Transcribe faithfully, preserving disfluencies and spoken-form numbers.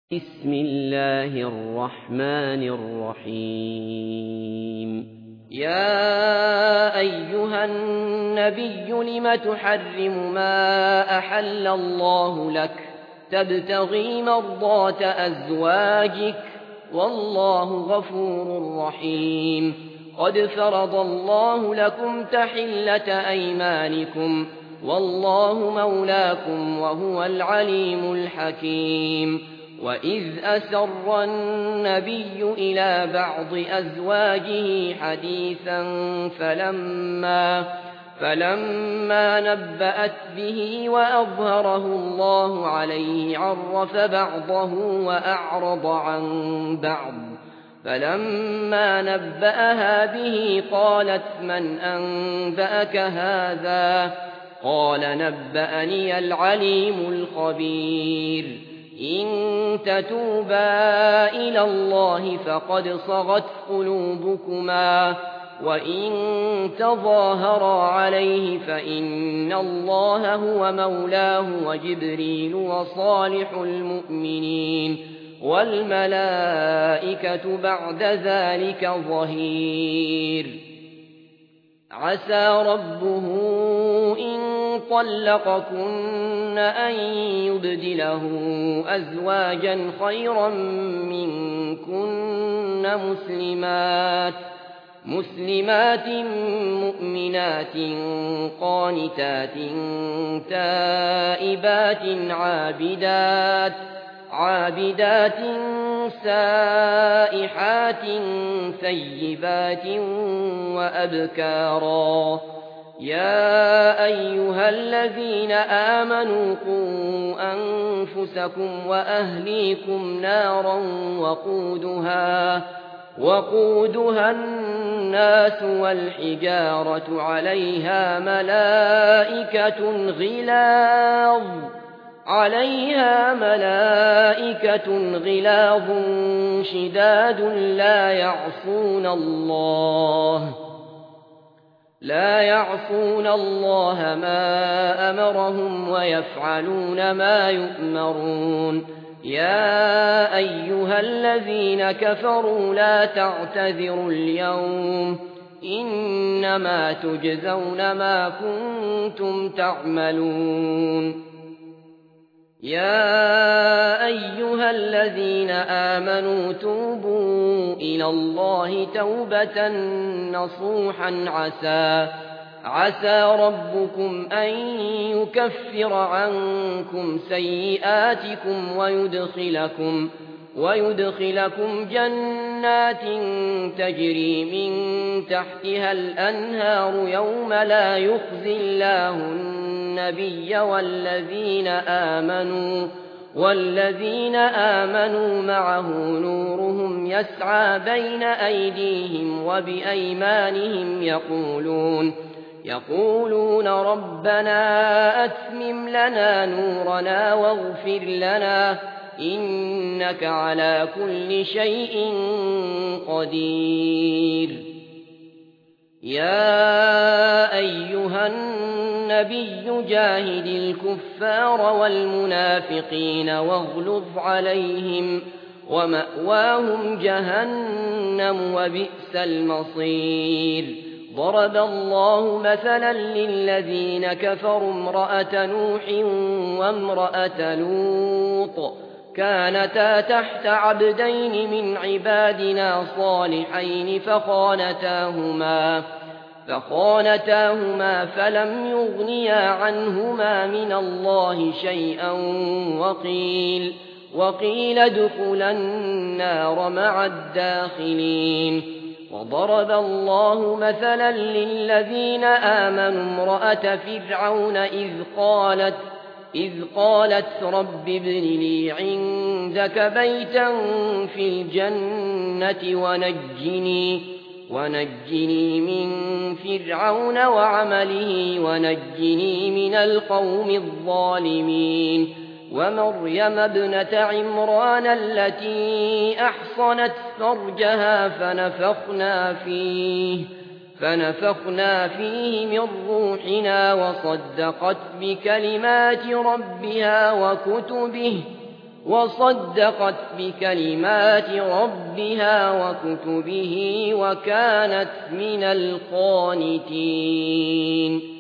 بسم الله الرحمن الرحيم يا أيها النبي لم تحرم ما أحل الله لك تبتغي مرضات أزواجك والله غفور رحيم قد فرض الله لكم تحلة أيمانكم والله مولاكم وهو العليم الحكيم وإذ أسر النبي إلى بعض أزواجه حديثا فلما, فلما نبأت به وأظهره الله عليه عرف بعضه وأعرض عن بعض فلما نبأها به قالت من أنبأك هذا قال نبأني العليم الخبير إن تتوبا إلى الله فقد صغت قلوبكما وإن تظاهرا عليه فإن الله هو مولاه وجبريل وصالح المؤمنين والملائكة بعد ذلك ظهير عسى ربه إن طلقكن أن يبدله أزواجا خيرا منكن مسلمات مسلمات مؤمنات قانتات تائبات عابدات عابدات سائحات ثيبات وأبكارا يا أيها الذين آمنوا قوا أنفسكم وأهليكم نارا وقودها وقودها الناس والحجارة عليها ملائكة غلاظ عليها ملائكة غلاظ شداد لا يعصون الله لا يعصون الله ما أمرهم ويفعلون ما يؤمرون يا أيها الذين كفروا لا تعتذروا اليوم إنما تجزون ما كنتم تعملون يا أيها الذين آمنوا توبوا إلى الله توبة نصوحا عسى عسى ربكم أن يكفر عنكم سيئاتكم ويدخلكم ويدخلكم جنات تجري من تحتها الأنهار يوم لا يخزي الله النبي والذين آمنوا والذين آمنوا معه نورهم يسعى بين أيديهم وبأيمانهم يقولون يقولون ربنا أتمم لنا نورنا واغفر لنا إنك على كل شيء قدير يا أيها النبي جاهد الكفار والمنافقين واغلظ عليهم ومأواهم جهنم وبئس المصير ضرب الله مثلا للذين كفروا امرأة نوح وامرأة لوط كانتا تحت عبدين من عبادنا صالحين فخانتاهما فخانتاهما فلم يغنيا عنهما من الله شيئا وقيل وقيل ادخلا النار مع الداخلين وضرب الله مثلا للذين آمنوا امرأة فرعون إذ قالت إذ قالت رب ابن لي عندك بيتا في الجنة ونجني ونجني من فرعون وعمله ونجني من القوم الظالمين ومريم ابنة عمران التي أحصنت فرجها فنفخنا فيه فنفخنا فيه من روحنا وصدقت بكلمات ربها وكتبه وصدقت بكلمات ربها وكتبه وكانت من القانتين